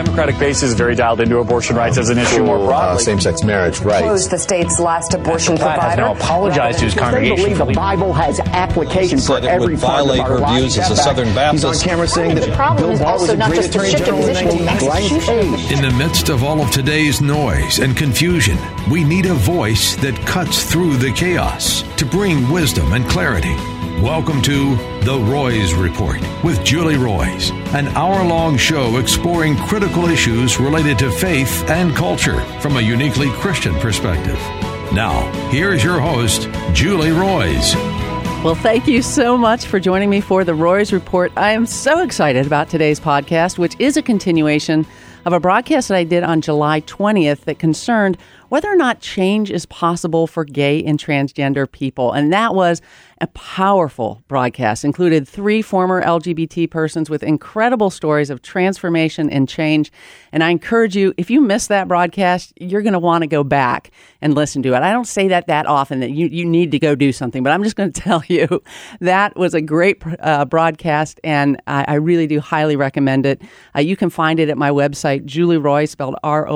Democratic base is very dialed into abortion rights as an issue more broadly. Same-sex marriage, right. Closed the state's last abortion Platt provider. has now apologized to his congregation. They believe the Bible has application for every part of our lives. Violate her views as a Southern Baptist. He's on camera saying that the problem Bill is Barr was also a not great just the attorney shift of general in position in 1998. In the midst of all of today's noise and confusion, we need a voice that cuts through the chaos to bring wisdom and clarity. Welcome to The Roys Report with Julie Roys, an hour-long show exploring critical issues related to faith and culture from a uniquely Christian perspective. Now, here's your host, Julie Roys. Well, thank you so much for joining me for The Roys Report. I am so excited about today's podcast, which is a continuation of a broadcast that I did on July 20th that concerned whether or not change is possible for gay and transgender people. And that was a powerful broadcast. Included 3 former LGBT persons with incredible stories of transformation and change. And I encourage you, if you missed that broadcast, you're going to want to go back and listen to it. I don't say that often, that you need to go do something, but I'm just going to tell you that was a great broadcast, and I really do highly recommend it. You can find it at my website, Julie Roys, spelled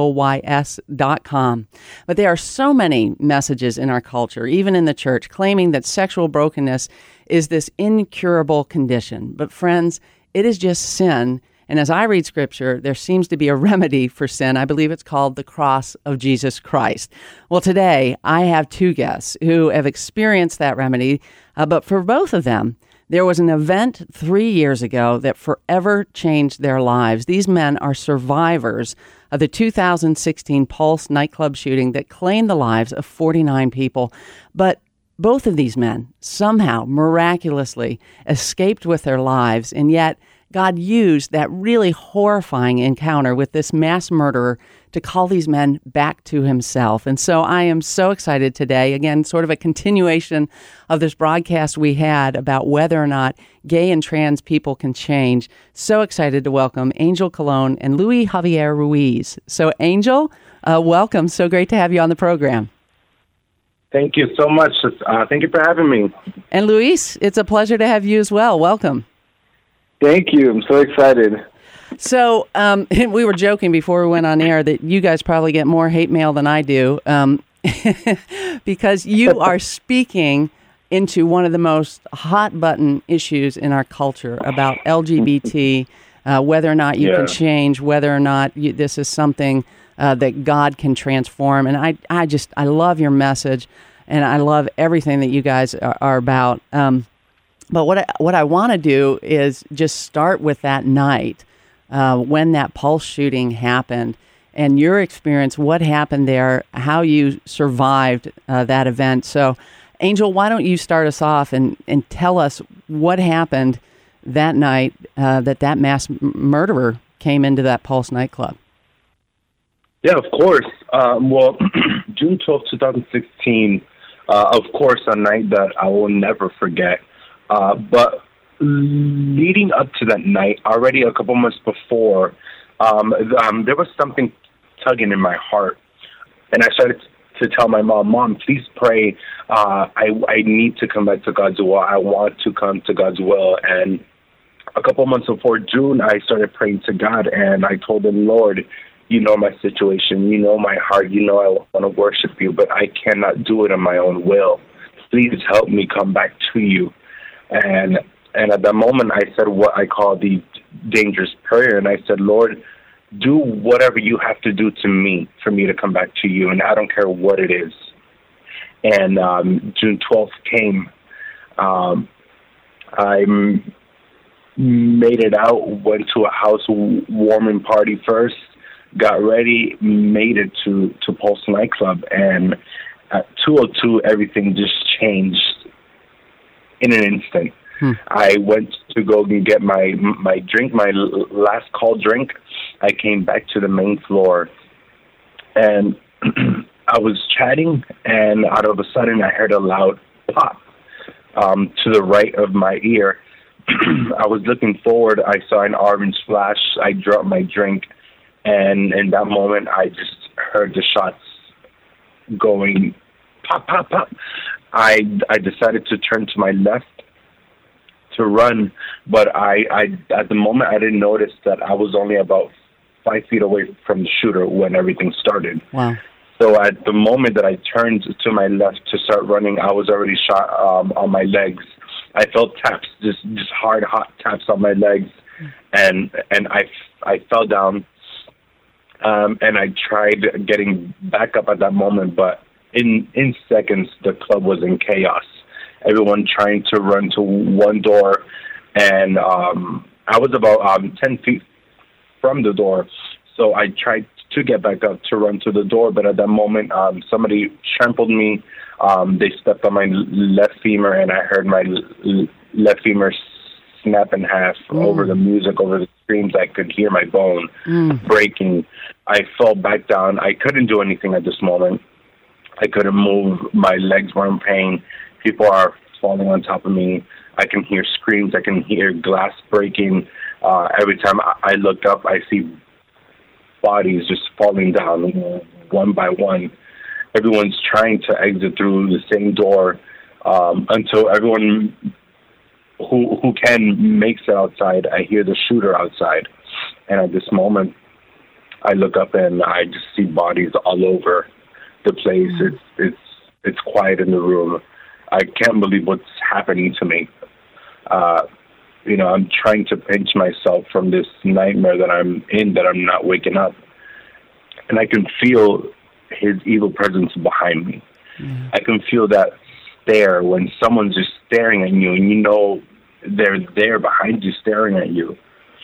ROYS.com. But there are so many messages in our culture, even in the church, claiming that sexual brokenness is this incurable condition. But friends, it is just sin. And as I read Scripture, there seems to be a remedy for sin. I believe it's called the cross of Jesus Christ. Well, today I have 2 guests who have experienced that remedy. But for both of them, there was an event 3 years ago that forever changed their lives. These men are survivors of the 2016 Pulse nightclub shooting that claimed the lives of 49 people. But both of these men somehow miraculously escaped with their lives, and yet God used that really horrifying encounter with this mass murderer to call these men back to himself. And so I am so excited today, again, sort of a continuation of this broadcast we had about whether or not gay and trans people can change. So excited to welcome Angel Colon and Luis Javier Ruiz. So Angel, welcome. So great to have you on the program. Thank you so much. Thank you for having me. And Luis, it's a pleasure to have you as well. Welcome. Thank you. I'm so excited. So we were joking before we went on air that you guys probably get more hate mail than I do because you are speaking into one of the most hot-button issues in our culture about LGBT, whether or not you can change, whether or not this is something that God can transform. And I love your message, and I love everything that you guys are about. But what I want to do is just start with that night when that Pulse shooting happened and your experience, what happened there, how you survived that event. So, Angel, why don't you start us off and tell us what happened that night that mass murderer came into that Pulse nightclub? Yeah, of course. Well, June 12th, 2016, of course, a night that I will never forget. But leading up to that night, already a couple months before, there was something tugging in my heart. And I started to tell my mom, please pray. I need to come back to God's will. I want to come to God's will. And a couple months before June, I started praying to God, and I told him, Lord, you know my situation. You know my heart. You know I want to worship you, but I cannot do it on my own will. Please help me come back to you. And at that moment, I said what I call the dangerous prayer. And I said, Lord, do whatever you have to do to me for me to come back to you. And I don't care what it is. And June 12th came. I made it out, went to a housewarming party first, got ready, made it to Pulse nightclub. And at 2:02, everything just changed in an instant. I went to go and get my drink, my last call drink. I came back to the main floor, and I was chatting, and out of a sudden I heard a loud pop to the right of my ear. I was looking forward. I saw an orange flash. I dropped my drink, and in that moment I just heard the shots going pop, pop, pop. I decided to turn to my left to run, but I at the moment I didn't notice that I was only about 5 feet away from the shooter when everything started. Wow. So at the moment that I turned to my left to start running, I was already shot on my legs. I felt taps, just hard, hot taps on my legs, and I fell down. And I tried getting back up at that moment, but in seconds, the club was in chaos. Everyone trying to run to one door, and I was about 10 feet from the door, so I tried to get back up to run to the door, but at that moment, somebody trampled me. They stepped on my left femur, and I heard my left femur snap in half. Over the music, over the screams. I could hear my bone breaking. I fell back down. I couldn't do anything at this moment. I couldn't move. My legs were in pain. People are falling on top of me. I can hear screams. I can hear glass breaking. Every time I look up, I see bodies just falling down one by one. Everyone's trying to exit through the same door until everyone who can makes it outside. I hear the shooter outside, and at this moment, I look up and I just see bodies all over the place. It's quiet in the room. I can't believe what's happening to me. I'm trying to pinch myself from this nightmare that I'm in, that I'm not waking up. And I can feel his evil presence behind me. I can feel that stare when someone's just staring at you, and you know they're there behind you staring at you.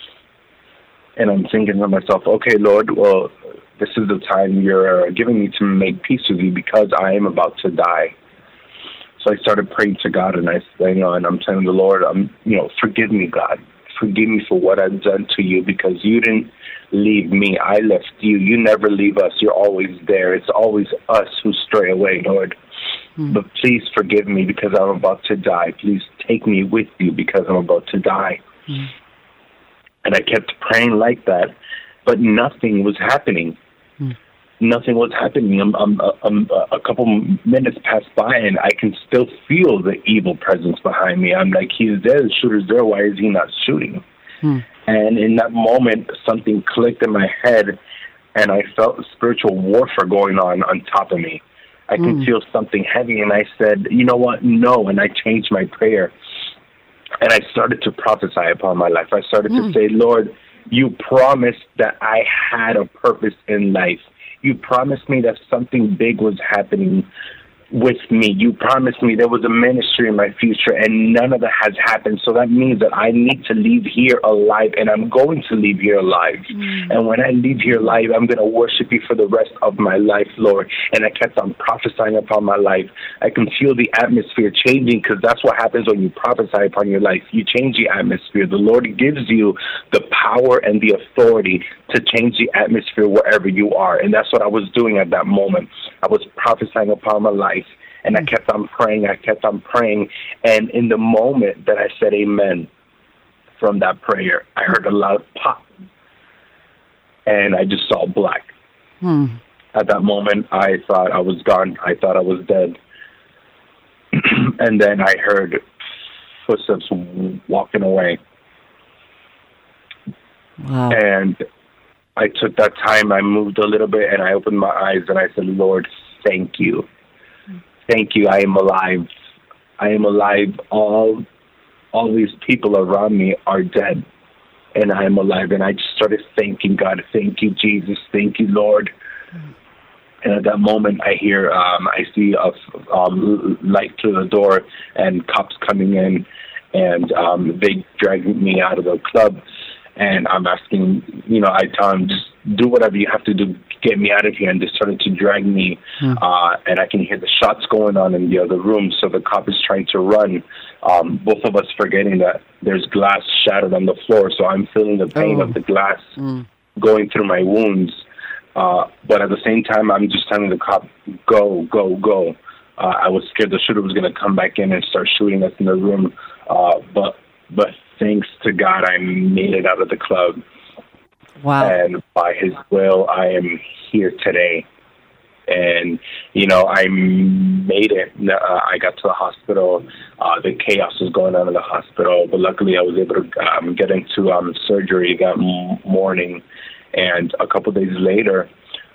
And I'm thinking to myself, okay, Lord, well, this is the time you're giving me to make peace with you, because I am about to die. So I started praying to God, and and I'm telling the Lord, forgive me, God. Forgive me for what I've done to you, because you didn't leave me. I left you. You never leave us. You're always there. It's always us who stray away, Lord. But please forgive me, because I'm about to die. Please take me with you, because I'm about to die. And I kept praying like that, but nothing was happening. Nothing was happening. A couple minutes passed by, and I can still feel the evil presence behind me. I'm like, he's there, the shooter's there, why is he not shooting? And in that moment, something clicked in my head, and I felt spiritual warfare going on top of me. I could feel something heavy, and I said, you know what, no, and I changed my prayer. And I started to prophesy upon my life. I started to say, Lord, you promised that I had a purpose in life. You promised me that something big was happening with me. You promised me there was a ministry in my future, and none of that has happened. So that means that I need to leave here alive, and I'm going to leave here alive. And when I leave here alive, I'm going to worship you for the rest of my life, Lord. And I kept on prophesying upon my life. I can feel the atmosphere changing, because that's what happens when you prophesy upon your life. You change the atmosphere. The Lord gives you the power and the authority to change the atmosphere wherever you are. And that's what I was doing at that moment. I was prophesying upon my life. And I kept on praying. And in the moment that I said amen from that prayer, I heard a loud pop. And I just saw black. At that moment, I thought I was gone. I thought I was dead. And then I heard footsteps walking away. Wow. And I took that time. I moved a little bit, and I opened my eyes, and I said, Lord, thank you. Thank you. I am alive. I am alive. All these people around me are dead, and I am alive. And I just started thanking God. Thank you, Jesus. Thank you, Lord. And at that moment, I see a light through the door, and cops coming in, and they dragged me out of the club. And I'm asking, I tell them, just do whatever you have to do, get me out of here. And they started to drag me, and I can hear the shots going on in the other room. So the cop is trying to run, both of us forgetting that there's glass shattered on the floor. So I'm feeling the pain of the glass going through my wounds. But at the same time, I'm just telling the cop, go, go, go. I was scared the shooter was going to come back in and start shooting us in the room. But thanks to God, I made it out of the club. Wow. And by his will, I am here today. And, I made it. I got to the hospital. The chaos was going on in the hospital. But luckily, I was able to get into surgery that morning. And a couple days later,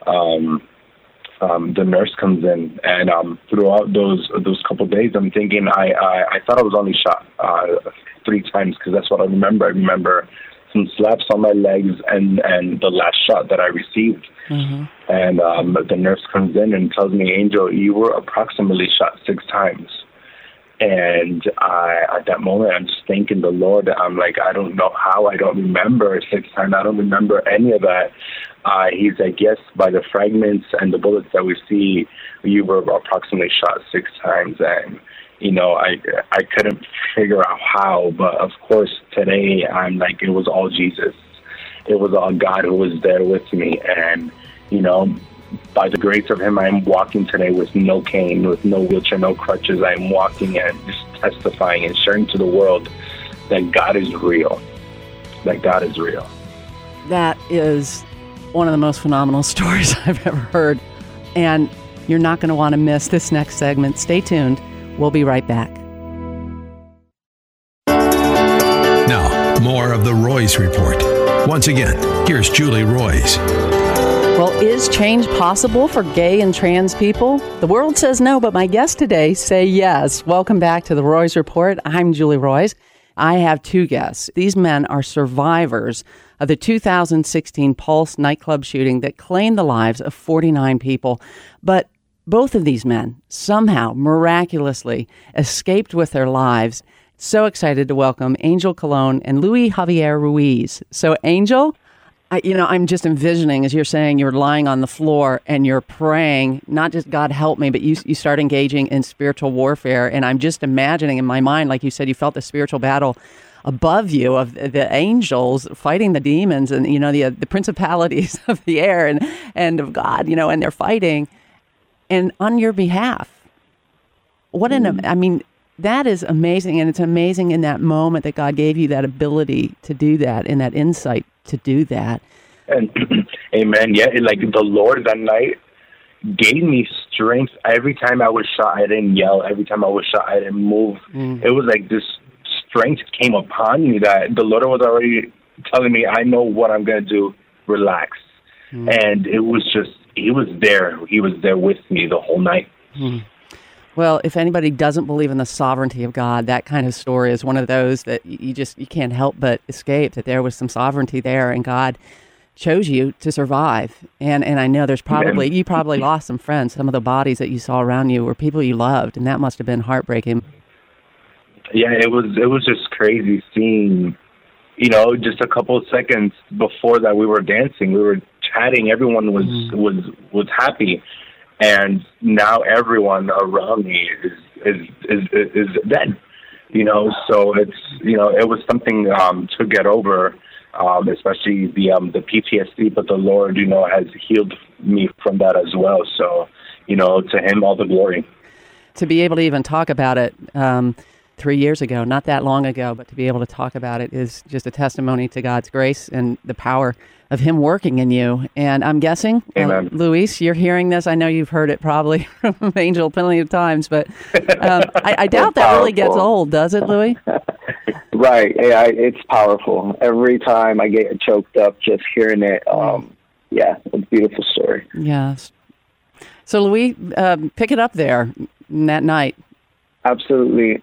the nurse comes in, and throughout those couple of days, I'm thinking I thought I was only shot 3 times, because that's what I remember. I remember some slaps on my legs and the last shot that I received. Mm-hmm. And the nurse comes in and tells me, Angel, you were approximately shot 6 times. And at that moment, I'm just thanking the Lord. I'm like, I don't know how. I don't remember 6 times. I don't remember any of that. He's like, yes, by the fragments and the bullets that we see, you were approximately shot 6 times. And, you know, I couldn't figure out how. But, of course, today I'm like, it was all Jesus. It was all God who was there with me. And, you know, by the grace of him, I'm walking today with no cane, with no wheelchair, no crutches. I'm walking and just testifying and sharing to the world that God is real, that God is real. That is one of the most phenomenal stories I've ever heard. And you're not going to want to miss this next segment. Stay tuned. We'll be right back. Now, more of the Roys Report. Once again, here's Julie Roys. Well, is change possible for gay and trans people? The world says no, but my guests today say yes. Welcome back to the Roys Report. I'm Julie Roys. I have 2 guests. These men are survivors of the 2016 Pulse nightclub shooting that claimed the lives of 49 people. But both of these men somehow miraculously escaped with their lives. So excited to welcome Angel Colon and Luis Javier Ruiz. So, Angel, I'm just envisioning, as you're saying, you're lying on the floor and you're praying, not just God help me, but you start engaging in spiritual warfare. And I'm just imagining in my mind, like you said, you felt the spiritual battle above you of the angels fighting the demons and, you know, the principalities of the air and of God, you know, and they're fighting and on your behalf. That is amazing. And it's amazing in that moment that God gave you that ability to do that and that insight to do that. And amen. Yeah, like the Lord that night gave me strength. Every time I was shot, I didn't yell. Every time I was shot, I didn't move. It was like this strength came upon me that the Lord was already telling me, I know what I'm going to do. Relax. And it was just, he was there. He was there with me the whole night. Well, if anybody doesn't believe in the sovereignty of God, that kind of story is one of those that you can't help but escape, that there was some sovereignty there and God chose you to survive. And I know you probably lost some friends. Some of the bodies that you saw around you were people you loved, and that must have been heartbreaking. Yeah, it was just crazy seeing, you know, just a couple of seconds before that we were dancing, we were chatting, everyone was happy. And now everyone around me is dead, you know. So it's, you know, it was something to get over, especially the PTSD. But the Lord, you know, has healed me from that as well. So, you know, to Him all the glory. To be able to even talk about it 3 years ago, not that long ago, but to be able to talk about it is just a testimony to God's grace and the power of Him working in you. And I'm guessing, Luis, you're hearing this. I know you've heard it probably from Angel plenty of times, but I doubt that really gets old, does it, Luis? Right. Yeah, it's powerful. Every time I get choked up just hearing it, yeah, it's a beautiful story. Yes. So, Luis, pick it up there that night. Absolutely.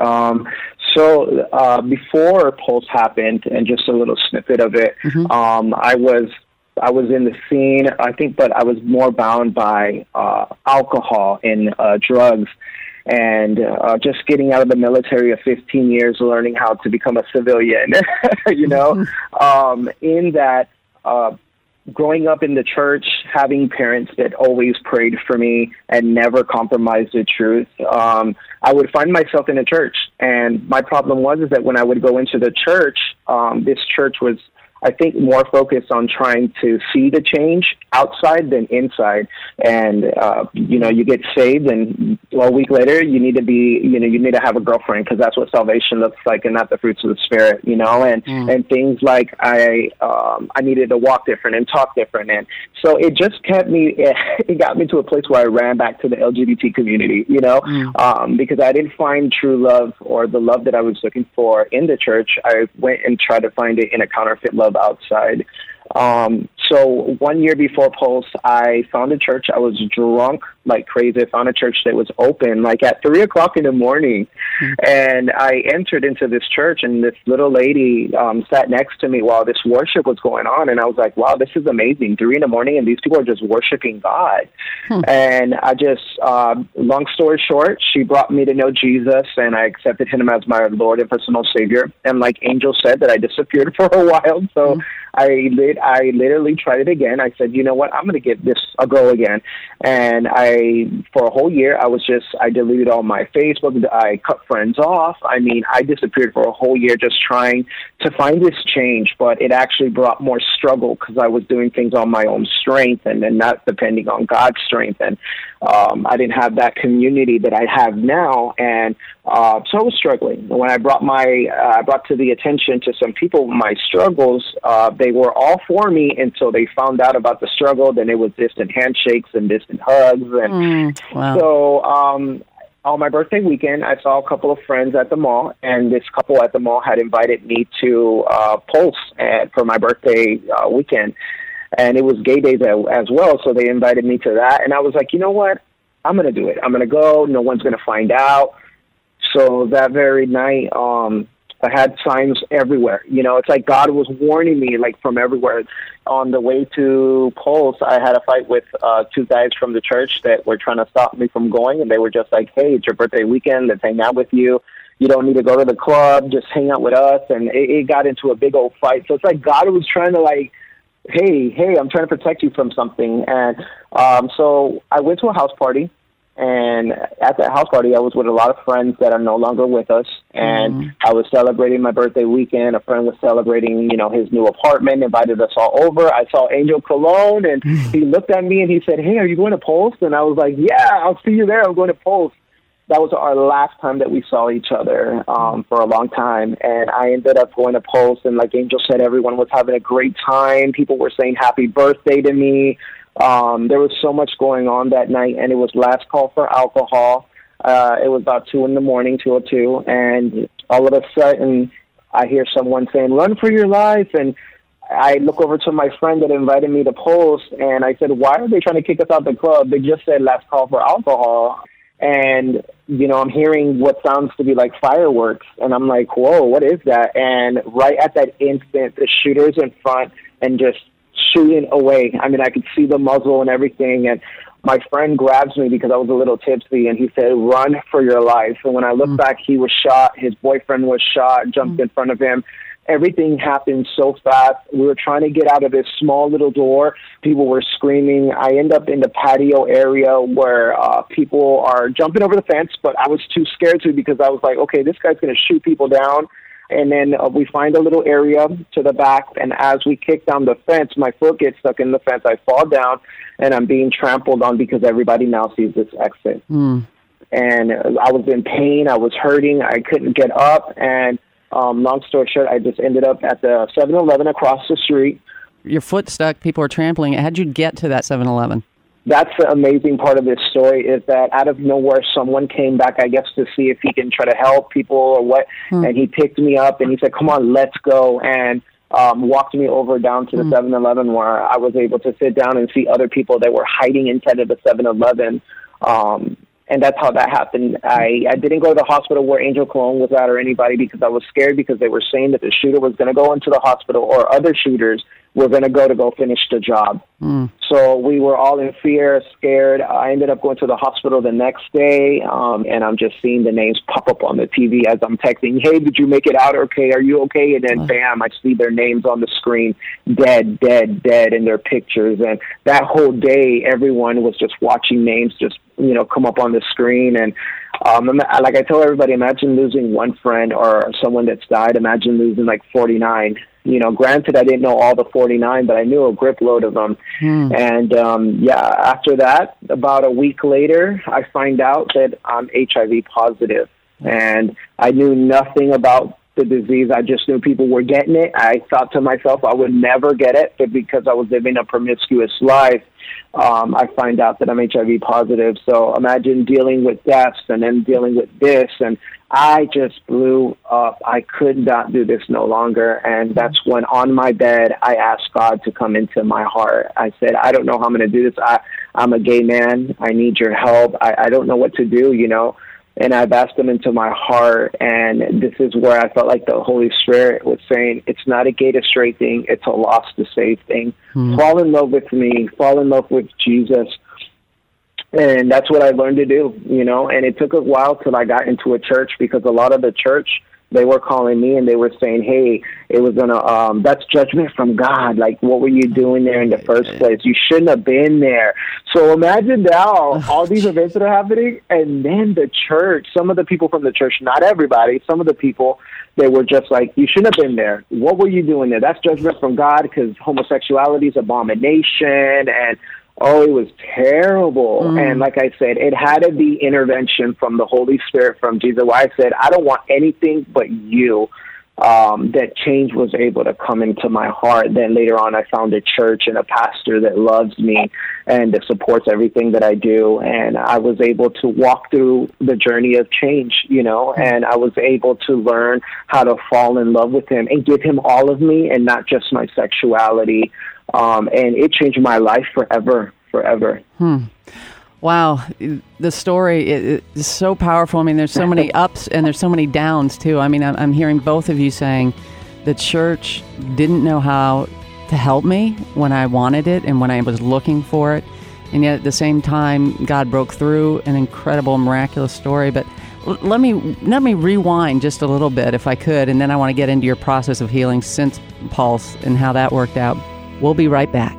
So before Pulse happened, and just a little snippet of it, I was in the scene, I think, but I was more bound by alcohol and drugs, and just getting out of the military of 15 years, learning how to become a civilian, you know, in that growing up in the church, having parents that always prayed for me and never compromised the truth, I would find myself in a church. And my problem was that when I would go into the church, this church was, I think, more focused on trying to see the change outside than inside. And, you know, you get saved and a week later you need to have a girlfriend, because that's what salvation looks like and not the fruits of the Spirit, you know, and things like I needed to walk different and talk different. And so it just got me to a place where I ran back to the LGBT community, you know, because I didn't find true love or the love that I was looking for in the church. I went and tried to find it in a counterfeit love outside. So 1 year before Pulse, I found a church. I was drunk like crazy. I found a church that was open like at 3 o'clock in the morning. And I entered into this church, and this little lady sat next to me while this worship was going on. And I was like, wow, this is amazing. 3 in the morning, and these people are just worshiping God. And I just, long story short, she brought me to know Jesus, and I accepted him as my Lord and personal Savior. And like Angel said, that I disappeared for a while. So I literally tried it again. I said, you know what, I'm going to give this a go again. And for a whole year, I deleted all my Facebook. I cut friends off. I mean, I disappeared for a whole year just trying to find this change, but it actually brought more struggle because I was doing things on my own strength and then not depending on God's strength. And I didn't have that community that I have now. And so I was struggling. When I brought to the attention to some people my struggles, they were all for me until they found out about the struggle. Then it was distant handshakes and distant hugs. And so on my birthday weekend, I saw a couple of friends at the mall, and this couple at the mall had invited me to Pulse for my birthday weekend. And it was gay days as well, so they invited me to that. And I was like, you know what? I'm going to do it. I'm going to go. No one's going to find out. So that very night, I had signs everywhere. You know, it's like God was warning me, like, from everywhere. On the way to Pulse, I had a fight with 2 guys from the church that were trying to stop me from going, and they were just like, hey, it's your birthday weekend. Let's hang out with you. You don't need to go to the club. Just hang out with us. And it got into a big old fight. So it's like God was trying to, like, hey, I'm trying to protect you from something. And so I went to a house party. And at that house party, I was with a lot of friends that are no longer with us. And I was celebrating my birthday weekend. A friend was celebrating, you know, his new apartment, invited us all over. I saw Angel Cologne, and he looked at me and he said, hey, are you going to Pulse? And I was like, yeah, I'll see you there. I'm going to Pulse. That was our last time that we saw each other for a long time. And I ended up going to Pulse. And like Angel said, everyone was having a great time. People were saying happy birthday to me. There was so much going on that night, and it was last call for alcohol. It was about 2 in the morning, 2:02, and all of a sudden I hear someone saying, run for your life. And I look over to my friend that invited me to Pulse, and I said, why are they trying to kick us out the club? They just said last call for alcohol. And, you know, I'm hearing what sounds to be like fireworks, and I'm like, whoa, what is that? And right at that instant, the shooter's in front and just shooting away. I mean, I could see the muzzle and everything, and my friend grabs me because I was a little tipsy, and he said, run for your life. And when I look back, he was shot. His boyfriend was shot, jumped in front of him. Everything happened so fast. We were trying to get out of this small little door. People were screaming. I end up in the patio area where people are jumping over the fence, but I was too scared to because I was like, okay, this guy's going to shoot people down. And then we find a little area to the back, and as we kick down the fence, my foot gets stuck in the fence. I fall down, and I'm being trampled on because everybody now sees this exit. And I was in pain. I was hurting. I couldn't get up, and long story short, I just ended up at the 7-Eleven across the street. Your foot stuck. People were trampling. How'd you get to that 7-Eleven? That's the amazing part of this story is that out of nowhere, someone came back, I guess, to see if he can try to help people or what. And he picked me up and he said, come on, let's go. And walked me over down to the 7-Eleven where I was able to sit down and see other people that were hiding inside of the 7-Eleven. And that's how that happened. I didn't go to the hospital where Angel Cologne was at or anybody because I was scared because they were saying that the shooter was going to go into the hospital or other shooters were going to go finish the job. So we were all in fear, scared. I ended up going to the hospital the next day, and I'm just seeing the names pop up on the TV as I'm texting, hey, did you make it out okay? Are you okay? And then, bam, I see their names on the screen, dead, in their pictures. And that whole day, everyone was just watching names just, you know, come up on the screen. And like I tell everybody, imagine losing one friend or someone that's died. Imagine losing like 49. You know, granted, I didn't know all the 49, but I knew a grip load of them. And, after that, about a week later, I find out that I'm HIV positive. And I knew nothing about the disease. I just knew people were getting it. I thought to myself I would never get it, but because I was living a promiscuous life, I find out that I'm HIV positive. So imagine dealing with deaths and then dealing with this, and I just blew up. I could not do this no longer. And that's when on my bed, I asked God to come into my heart. I said, I don't know how I'm going to do this. I'm a gay man. I need your help. I don't know what to do, you know. And I've asked him into my heart, and this is where I felt like the Holy Spirit was saying, it's not a gay to straight thing, it's a lost to saved thing. Fall in love with me, fall in love with Jesus. And that's what I learned to do, you know. And it took a while till I got into a church, because a lot of the church, they were calling me and they were saying, hey, it was that's judgment from God. Like, what were you doing there in the first place? You shouldn't have been there. So imagine now all these events that are happening, and then the church, some of the people from the church, not everybody, some of the people, they were just like, you shouldn't have been there. What were you doing there? That's judgment from God, because homosexuality is abomination, and it was terrible. And like I said, it had to be intervention from the Holy Spirit, from Jesus. Why I said, I don't want anything but you. That change was able to come into my heart. Then later on, I found a church and a pastor that loves me and that supports everything that I do. And I was able to walk through the journey of change, you know, and I was able to learn how to fall in love with him and give him all of me and not just my sexuality. And it changed my life forever. Wow. The story is so powerful. I mean, there's so many ups and there's so many downs, too. I mean, I'm hearing both of you saying the church didn't know how to help me when I wanted it and when I was looking for it. And yet at the same time, God broke through, an incredible, miraculous story. But let me rewind just a little bit, if I could, and then I want to get into your process of healing since Pulse and how that worked out. We'll be right back.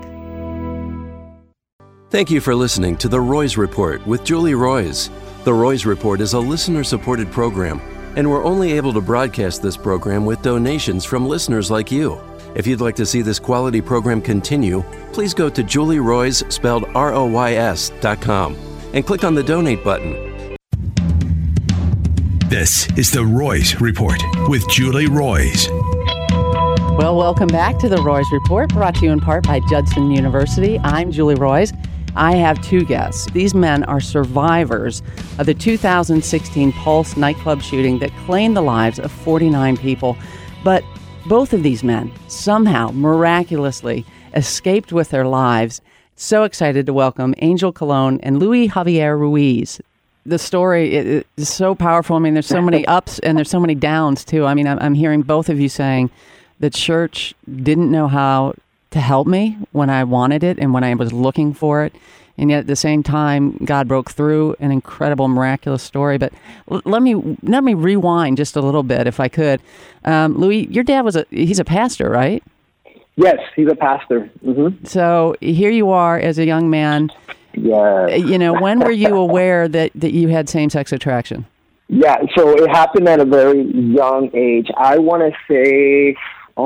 Thank you for listening to The Roys Report with Julie Roys. The Roys Report is a listener-supported program, and we're only able to broadcast this program with donations from listeners like you. If you'd like to see this quality program continue, please go to JulieRoys, spelled ROYS.com, and click on the donate button. This is The Roys Report with Julie Roys. Well, welcome back to The Roys Report, brought to you in part by Judson University. I'm Julie Roys. I have two guests. These men are survivors of the 2016 Pulse nightclub shooting that claimed the lives of 49 people. But both of these men somehow, miraculously, escaped with their lives. So excited to welcome Angel Colon and Luis Javier Ruiz. The story is so powerful. I mean, there's so many ups and there's so many downs, too. I mean, I'm hearing both of you saying the church didn't know how to help me when I wanted it and when I was looking for it. And yet at the same time, God broke through, an incredible, miraculous story. But let me rewind just a little bit, if I could. Louis, your dad he's a pastor, right? Yes, he's a pastor. Mm-hmm. So here you are as a young man. Yeah. You know, when were you aware that you had same-sex attraction? Yeah, so it happened at a very young age. I want to say,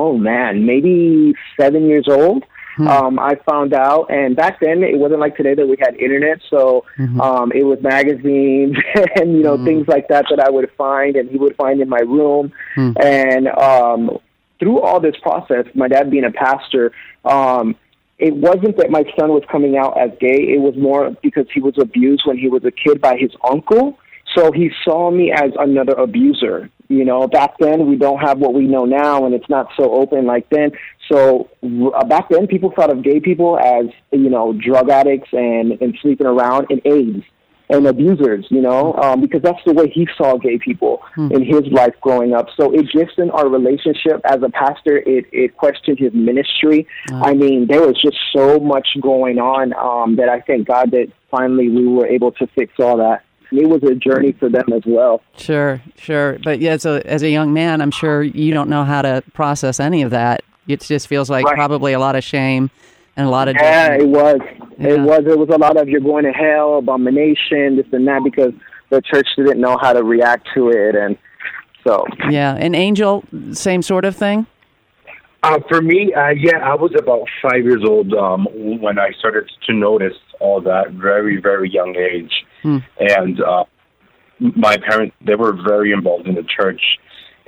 maybe 7 years old. I found out, and back then it wasn't like today that we had internet, so it was magazines and, things like that I would find and he would find in my room. And through all this process, my dad being a pastor, it wasn't that my son was coming out as gay. It was more because he was abused when he was a kid by his uncle. So he saw me as another abuser. Back then we don't have what we know now, and it's not so open like then. So back then people thought of gay people as, drug addicts and sleeping around and AIDS and abusers, because that's the way he saw gay people in his life growing up. So it just in our relationship as a pastor, it questioned his ministry. I mean, there was just so much going on that I thank God that finally we were able to fix all that. It was a journey for them as well. Sure. But yeah, as a young man, I'm sure you don't know how to process any of that. It just feels like probably a lot of shame and a lot of judgment. It was. Yeah. It was a lot of you're going to hell, abomination, this and that, because the church didn't know how to react to it. And so. Yeah. And Angel, same sort of thing? For me, I was about 5 years old when I started to notice all that, very, very young age. And my parents, they were very involved in the church.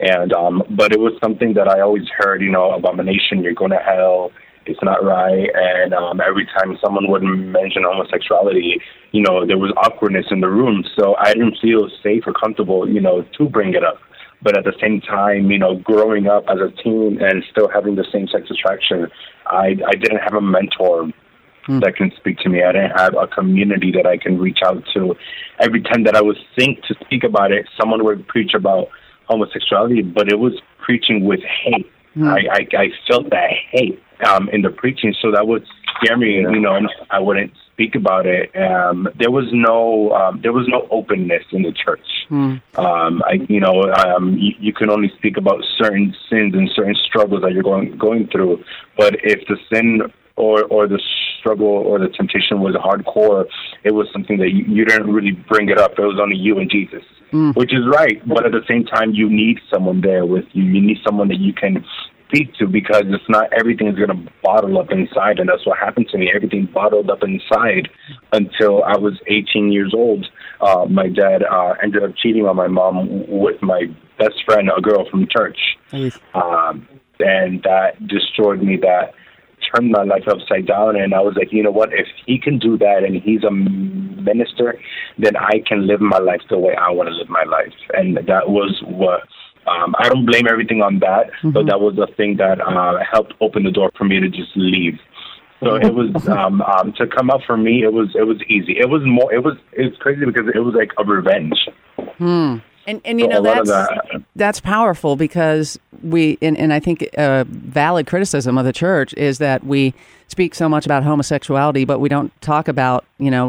And but it was something that I always heard, abomination, you're going to hell, it's not right. And every time someone would mention homosexuality, there was awkwardness in the room. So I didn't feel safe or comfortable, to bring it up. But at the same time, growing up as a teen and still having the same-sex attraction, I didn't have a mentor that can speak to me. I didn't have a community that I can reach out to. Every time that I would think to speak about it, someone would preach about homosexuality, but it was preaching with hate. I felt that hate in the preaching, so that would scare me, and I wouldn't speak about it. There was no openness in the church. You can only speak about certain sins and certain struggles that you're going through, but if the sin or the struggle or the temptation was hardcore, it was something that you didn't really bring it up. It was only you and Jesus, which is right. But at the same time, you need someone there with you. You need someone that you can speak to, because it's not everything is going to bottle up inside. And that's what happened to me. Everything bottled up inside until I was 18 years old. My dad ended up cheating on my mom with my best friend, a girl from church. And that destroyed me. That turned my life upside down, and I was like, you know what, if he can do that and he's a minister, then I can live my life the way I want to live my life. And that was what I don't blame everything on that, but that was the thing that helped open the door for me to just leave. So it was to come out for me, it was easy. It was crazy because it was like a revenge. And that's powerful, because and I think a valid criticism of the church is that we speak so much about homosexuality, but we don't talk about,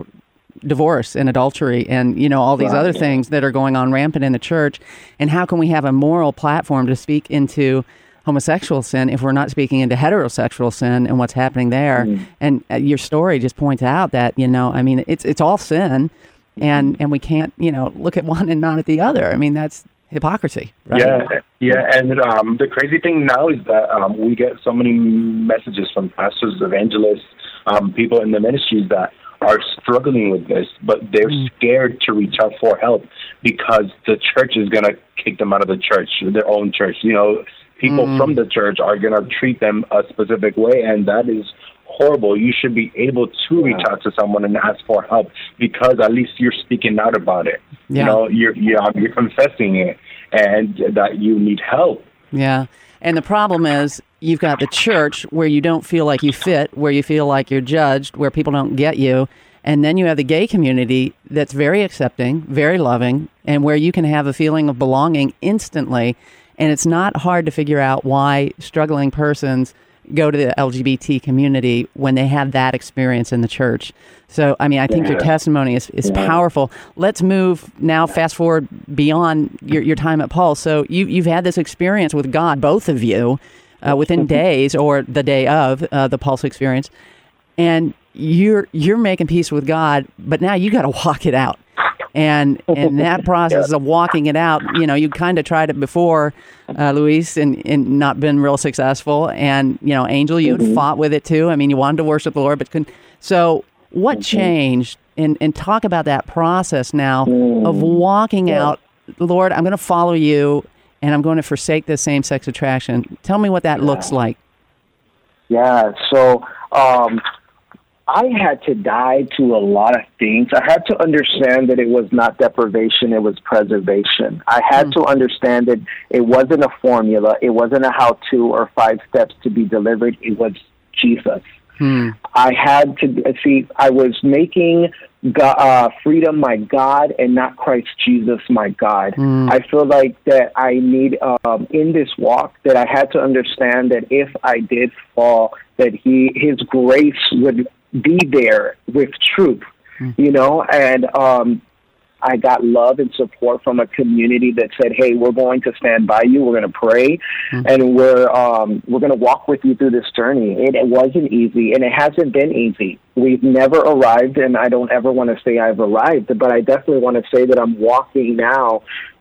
divorce and adultery and, all these other things that are going on rampant in the church. And how can we have a moral platform to speak into homosexual sin if we're not speaking into heterosexual sin and what's happening there? And your story just points out that, it's all sin. And we can't, look at one and not at the other. I mean, that's hypocrisy, right? Yeah. And the crazy thing now is that we get so many messages from pastors, evangelists, people in the ministries that are struggling with this, but they're scared to reach out for help because the church is going to kick them out of the church, their own church. People from the church are going to treat them a specific way, and that is horrible. You should be able to reach out to someone and ask for help, because at least you're speaking out about it. You're confessing it, and that you need help. Yeah. And the problem is, you've got the church where you don't feel like you fit, where you feel like you're judged, where people don't get you. And then you have the gay community that's very accepting, very loving, and where you can have a feeling of belonging instantly. And it's not hard to figure out why struggling persons go to the LGBT community when they have that experience in the church. So, I think your testimony is powerful. Let's move now, fast forward beyond your time at Pulse. So you've had this experience with God, both of you, within days or the day of the Pulse experience. And you're making peace with God, but now you got to walk it out. And in that process of walking it out, you kind of tried it before, Luis, and not been real successful. And, Angel, you had fought with it too. You wanted to worship the Lord, but couldn't. So what changed? And talk about that process now of walking out, Lord, I'm going to follow you, and I'm going to forsake this same-sex attraction. Tell me what that looks like. Yeah, so I had to die to a lot of things. I had to understand that it was not deprivation, it was preservation. I had to understand that it wasn't a formula, it wasn't a how-to or 5 steps to be delivered, it was Jesus. I had to see, I was making freedom my God and not Christ Jesus my God. I feel like that I need, in this walk, that I had to understand that if I did fall, that His grace would be there with truth, and I got love and support from a community that said, hey, we're going to stand by you, we're going to pray, and we're going to walk with you through this journey. It wasn't easy, and it hasn't been easy. We've never arrived, and I don't ever want to say I've arrived, but I definitely want to say that I'm walking now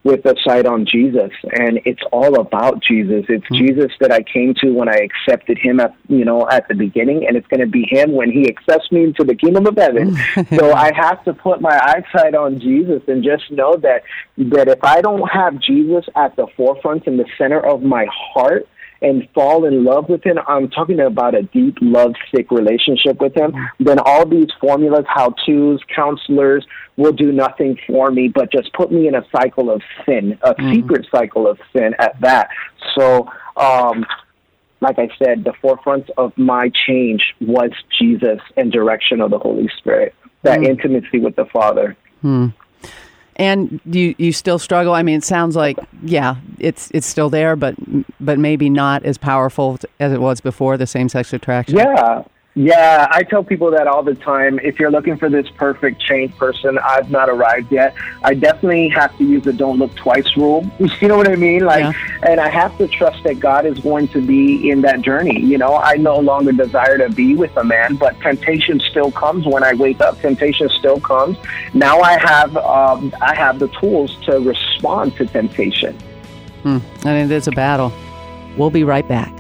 with a sight on Jesus, and it's all about Jesus. It's Jesus that I came to when I accepted him at the beginning, and it's going to be him when he accepts me into the kingdom of heaven. So I have to put my eyesight on Jesus and just know that if I don't have Jesus at the forefront in the center of my heart and fall in love with him, I'm talking about a deep, love-sick relationship with him, then all these formulas, how-tos, counselors will do nothing for me but just put me in a cycle of sin, a secret cycle of sin at that. So, like I said, the forefront of my change was Jesus and direction of the Holy Spirit, that intimacy with the Father. And you still struggle? I mean, it sounds like, yeah, it's still there, but maybe not as powerful as it was before, the same-sex attraction. Yeah, I tell people that all the time. If you're looking for this perfect changed person, I've not arrived yet. I definitely have to use the don't look twice rule. You know what I mean? And I have to trust that God is going to be in that journey. I no longer desire to be with a man, but temptation still comes when I wake up. Temptation still comes. Now I have the tools to respond to temptation. I mean, it's a battle. We'll be right back.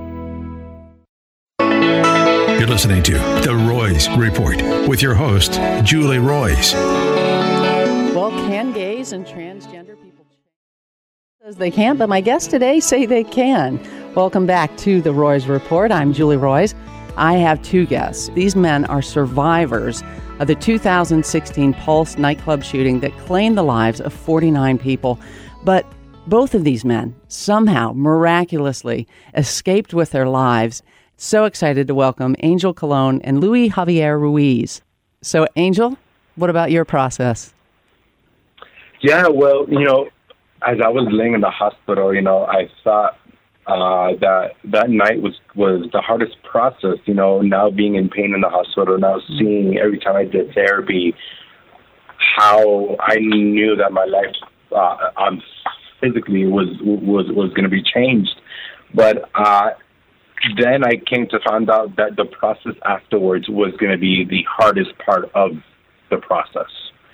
You're listening to The Roys Report with your host, Julie Roys. Well, can gays and transgender people change? Says they can't, but my guests today say they can. Welcome back to The Roys Report. I'm Julie Roys. I have two guests. These men are survivors of the 2016 Pulse nightclub shooting that claimed the lives of 49 people. But both of these men somehow, miraculously, escaped with their lives. So excited to welcome Angel Colon and Luis Javier Ruiz. So, Angel, what about your process? Yeah, well, as I was laying in the hospital, I thought that night was the hardest process, now being in pain in the hospital, now seeing every time I did therapy how I knew that my life physically was going to be changed. But then I came to find out that the process afterwards was going to be the hardest part of the process.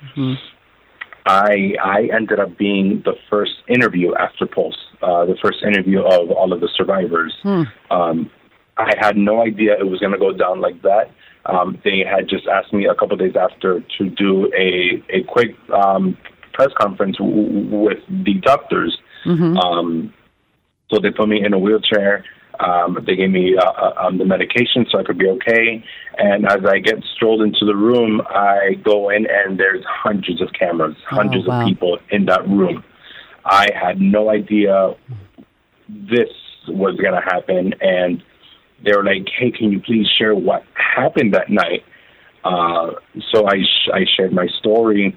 I ended up being the first interview after Pulse, the first interview of all of the survivors. I had no idea it was going to go down like that. They had just asked me a couple of days after to do a quick press conference with the doctors. So they put me in a wheelchair. They gave me the medication so I could be okay. And as I get strolled into the room, I go in and there's hundreds of cameras, hundreds of people in that room. I had no idea this was going to happen. And they were like, hey, can you please share what happened that night? So I shared my story.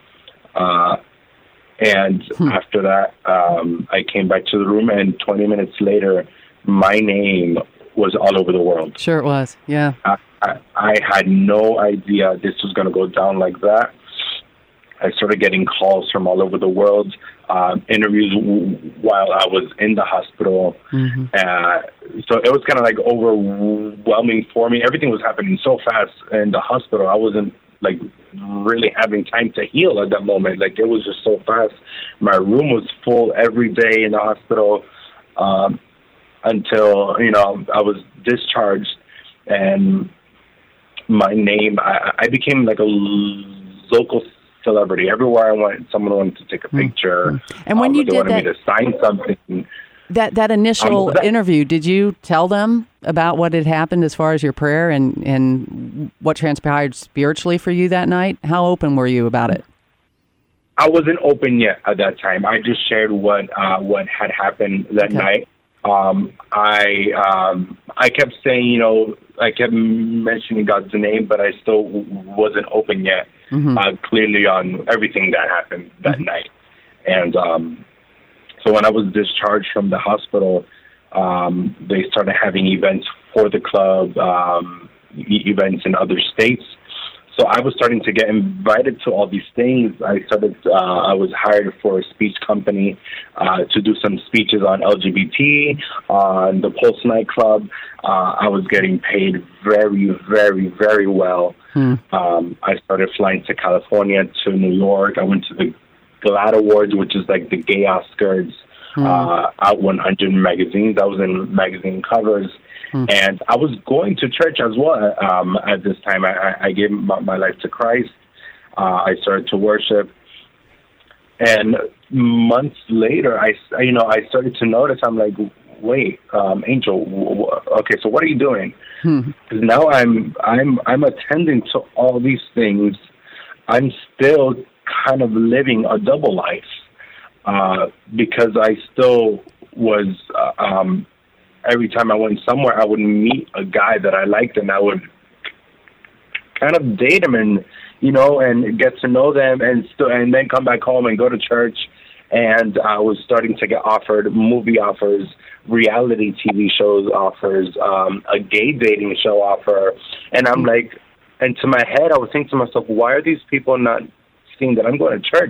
And after that, I came back to the room, and 20 minutes later, my name was all over the world. Sure it was, yeah. I had no idea this was going to go down like that. I started getting calls from all over the world, interviews while I was in the hospital. So it was kind of like overwhelming for me. Everything was happening so fast in the hospital. I wasn't really having time to heal at that moment. It was just so fast. My room was full every day in the hospital until, I was discharged, and my name, I became like a local celebrity. Everywhere I went, someone wanted to take a picture. And when you they did wanted that, me to sign something. That initial interview, did you tell them about what had happened as far as your prayer and what transpired spiritually for you that night? How open were you about it? I wasn't open yet at that time. I just shared what had happened that night. I kept saying, I kept mentioning God's name, but I still wasn't open yet, clearly on everything that happened that night. And so when I was discharged from the hospital, they started having events for the club, events in other states. So I was starting to get invited to all these things. I was hired for a speech company to do some speeches on LGBT, on the Pulse nightclub. I was getting paid very, very, very well. I started flying to California, to New York. I went to the GLAAD Awards, which is like the gay Oscars, Out 100 magazines. I was in magazine covers. And I was going to church as well at this time. I gave my life to Christ. I started to worship. And months later, I started to notice, I'm like, wait, Angel, okay, so what are you doing? Because now I'm attending to all these things. I'm still kind of living a double life because I still was, every time I went somewhere, I would meet a guy that I liked, and I would kind of date him and, and get to know them, and then come back home and go to church. And I was starting to get offered movie offers, reality TV shows offers, a gay dating show offer. And I'm like, and to my head, I was thinking to myself, why are these people not seeing that I'm going to church,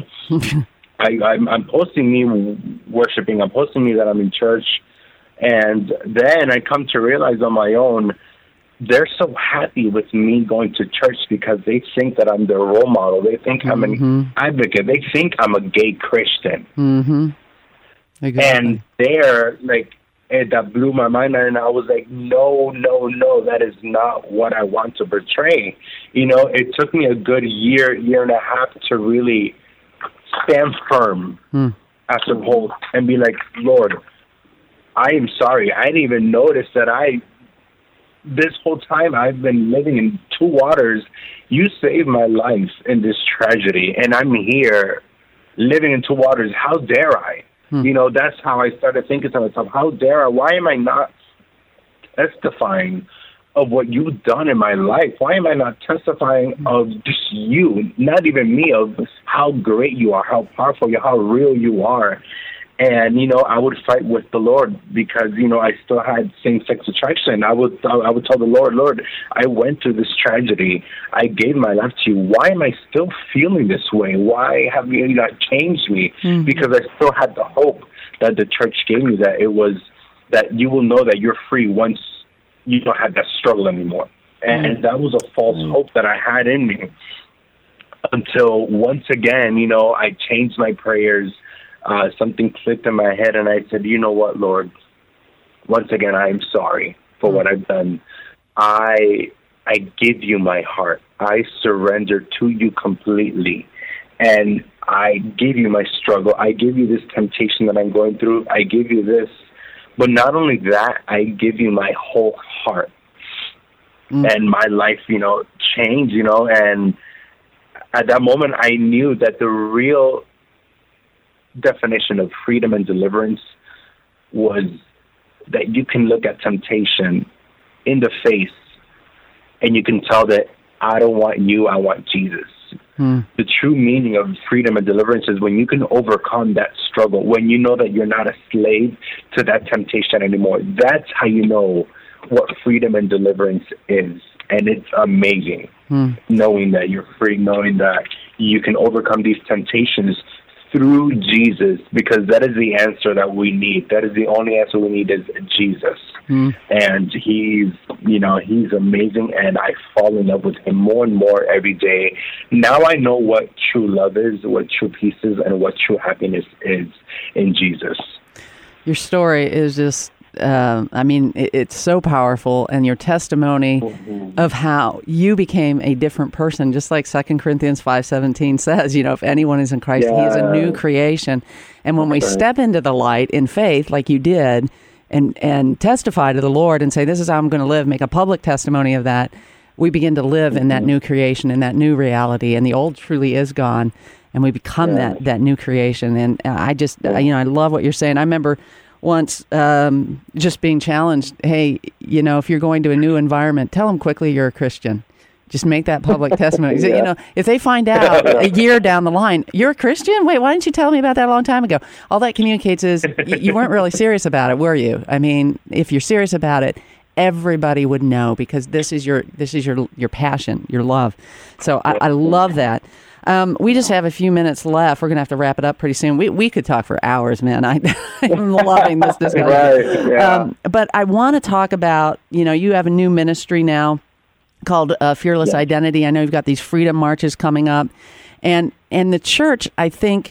I'm posting me worshiping. I'm posting me that I'm in church. And then I come to realize on my own, they're so happy with me going to church because they think that I'm their role model. They think I'm an advocate. They think I'm a gay Christian. Exactly. And they're like, that blew my mind. And I was like, no, that is not what I want to portray. It took me a good year and a half to really stand firm as a whole and be like, Lord, I am sorry. I didn't even notice that this whole time I've been living in two waters. You saved my life in this tragedy, and I'm here living in two waters. How dare I? That's how I started thinking to myself, how dare I? Why am I not testifying of what you've done in my life? Why am I not testifying of just you, not even me, of how great you are, how powerful you are, how real you are? And, I would fight with the Lord because, I still had same-sex attraction. I would tell the Lord, I went through this tragedy. I gave my life to you. Why am I still feeling this way? Why have you not changed me? Because I still had the hope that the church gave me, that it was that you will know that you're free once you don't have that struggle anymore. And that was a false hope that I had in me until once again, I changed my prayers. Something clicked in my head, and I said, you know what, Lord? Once again, I am sorry for what I've done. I give you my heart. I surrender to you completely, and I give you my struggle. I give you this temptation that I'm going through. I give you this. But not only that, I give you my whole heart. And my life, changed, and at that moment, I knew that the real definition of freedom and deliverance was that you can look at temptation in the face and you can tell that I don't want you, I want Jesus. The true meaning of freedom and deliverance is when you can overcome that struggle, when you know that you're not a slave to that temptation anymore. That's how you know what freedom and deliverance is. And it's amazing knowing that you're free, knowing that you can overcome these temptations through Jesus, because that is the answer that we need. That is the only answer we need is Jesus. And he's amazing, and I fall in love with him more and more every day. Now I know what true love is, what true peace is, and what true happiness is in Jesus. Your story is just it's so powerful, and your testimony of how you became a different person, just like 2 Corinthians 5:17 says, if anyone is in Christ, he is a new creation. And when we step into the light in faith, like you did, and testify to the Lord and say, this is how I'm going to live, make a public testimony of that, we begin to live in that new creation, in that new reality, and the old truly is gone, and we become that new creation. And I just, I love what you're saying. I remember once just being challenged, hey, if you're going to a new environment, tell them quickly you're a Christian. Just make that public testimony. If they find out a year down the line, you're a Christian? Wait, why didn't you tell me about that a long time ago? All that communicates is you weren't really serious about it, were you? I mean, if you're serious about it, everybody would know, because this is your passion, your love. So I love that. We just have a few minutes left. We're going to have to wrap it up pretty soon. We could talk for hours, man. I'm loving this discussion. Right, yeah. But I want to talk about, you have a new ministry now called Fearless Identity. I know you've got these freedom marches coming up, and the church, I think,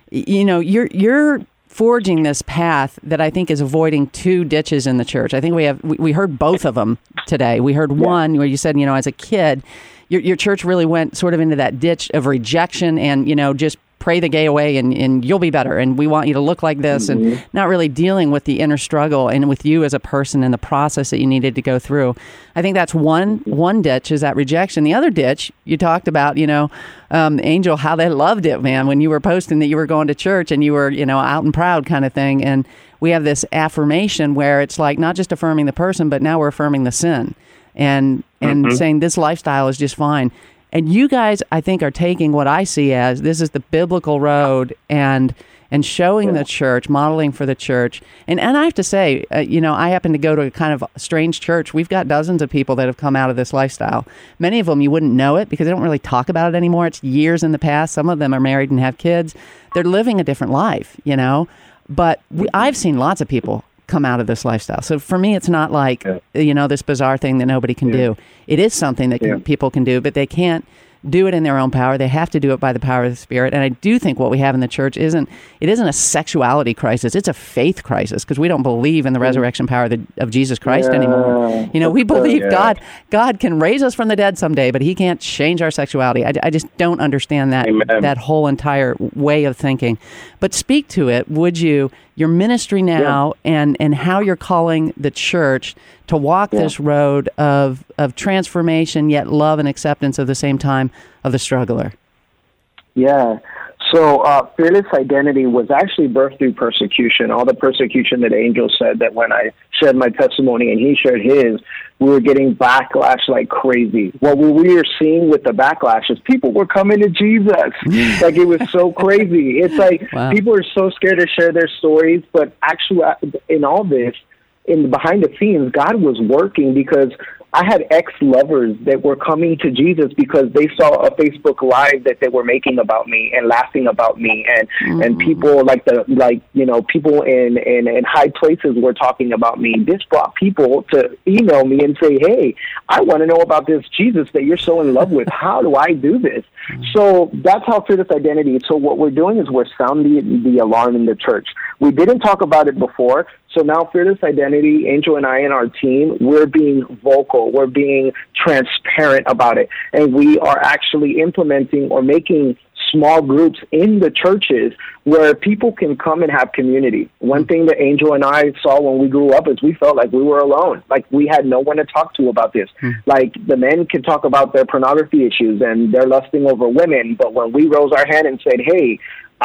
you're forging this path that I think is avoiding two ditches in the church. I think we heard both of them today. We heard one where you said, as a kid, your church really went sort of into that ditch of rejection and, just pray the gay away and you'll be better. And we want you to look like this and not really dealing with the inner struggle and with you as a person and the process that you needed to go through. I think that's one ditch is that rejection. The other ditch, you talked about, Angel, how they loved it, man, when you were posting that you were going to church and you were, out and proud kind of thing. And we have this affirmation where it's like not just affirming the person, but now we're affirming the sin and saying this lifestyle is just fine. And you guys, I think, are taking what I see as this is the biblical road and showing the church, modeling for the church. And I have to say, I happen to go to a kind of strange church. We've got dozens of people that have come out of this lifestyle. Many of them, you wouldn't know it because they don't really talk about it anymore. It's years in the past. Some of them are married and have kids. They're living a different life, But I've seen lots of people come out of this lifestyle. So for me, it's not like, this bizarre thing that nobody can do. It is something that people can do, but they can't do it in their own power. They have to do it by the power of the Spirit. And I do think what we have in the church isn't a sexuality crisis. It's a faith crisis because we don't believe in the resurrection power of Jesus Christ anymore. We believe God can raise us from the dead someday, but he can't change our sexuality. I just don't understand that whole entire way of thinking. But speak to it, would you, your ministry now and how you're calling the church to walk this road of transformation, yet love and acceptance at the same time of the struggler. Yeah. So Fearless Identity was actually birthed through persecution. All the persecution that Angel said that when I shared my testimony and he shared his, we were getting backlash like crazy. What we were seeing with the backlash is people were coming to Jesus. Like, it was so crazy. It's like people are so scared to share their stories, but actually in all this, behind the scenes, God was working because I had ex-lovers that were coming to Jesus because they saw a Facebook Live that they were making about me and laughing about me, and people people in high places were talking about me. This brought people to email me and say, "Hey, I want to know about this Jesus that you're so in love with. How do I do this?" So that's how Fearless Identity. So what we're doing is we're sounding the alarm in the church. We didn't talk about it before. So now Fearless Identity, Angel and I and our team, we're being vocal. We're being transparent about it. And we are actually implementing or making small groups in the churches where people can come and have community. One thing that Angel and I saw when we grew up is we felt like we were alone. Like, we had no one to talk to about this. Like, the men can talk about their pornography issues and they're lusting over women. But when we rose our hand and said, "Hey,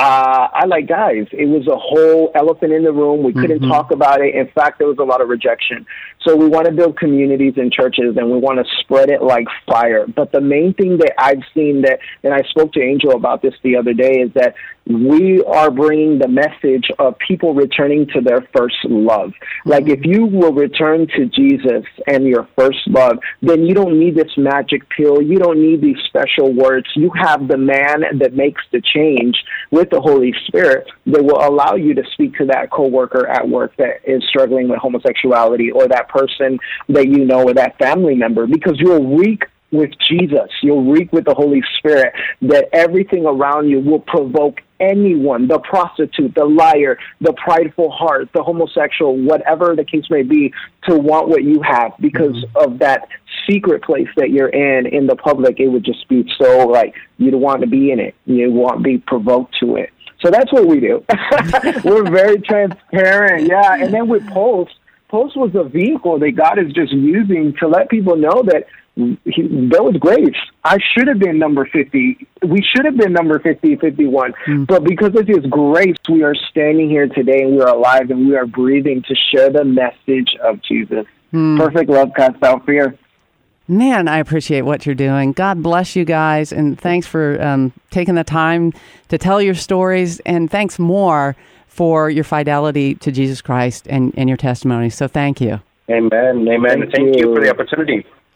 I like guys," it was a whole elephant in the room. We couldn't talk about it. In fact, there was a lot of rejection. So we want to build communities in churches, and we want to spread it like fire. But the main thing that I've seen and I spoke to Angel about this the other day, is that we are bringing the message of people returning to their first love. Like, if you will return to Jesus and your first love, then you don't need this magic pill. You don't need these special words. You have the man that makes the change with the Holy Spirit that will allow you to speak to that coworker at work that is struggling with homosexuality, or that person that you know, or that family member, because you'll reek with Jesus. You'll reek with the Holy Spirit, that everything around you will provoke anyone, the prostitute, the liar, the prideful heart, the homosexual, whatever the case may be, to want what you have because of that secret place that you're in the public. It would just be so like, you don't want to be in it. You want to be provoked to it. So that's what we do. We're very transparent. Yeah. And then with Pulse was a vehicle that God is just using to let people know that there was grace. I should have been number 50. We should have been number 50, 51. But because of His grace, we are standing here today, and we are alive, and we are breathing to share the message of Jesus. Perfect love casts out fear. Man, I appreciate what you're doing. God bless you guys, and thanks for taking the time to tell your stories, and thanks more for your fidelity to Jesus Christ and your testimony. So thank you. Amen. Thank you for the opportunity.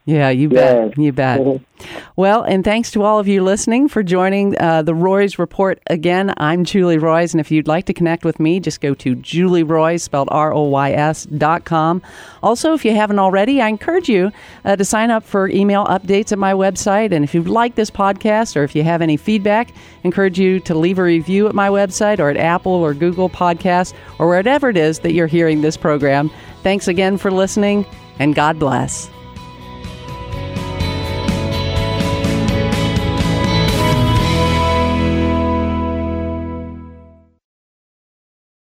Yeah, you bet. You bet. Well, and thanks to all of you listening for joining the Roys Report again. I'm Julie Roys, and if you'd like to connect with me, just go to JulieRoys, spelled ROYS.com. Also, if you haven't already, I encourage you to sign up for email updates at my website. And if you like this podcast or if you have any feedback, I encourage you to leave a review at my website or at Apple or Google Podcasts or wherever it is that you're hearing this program. Thanks again for listening, and God bless.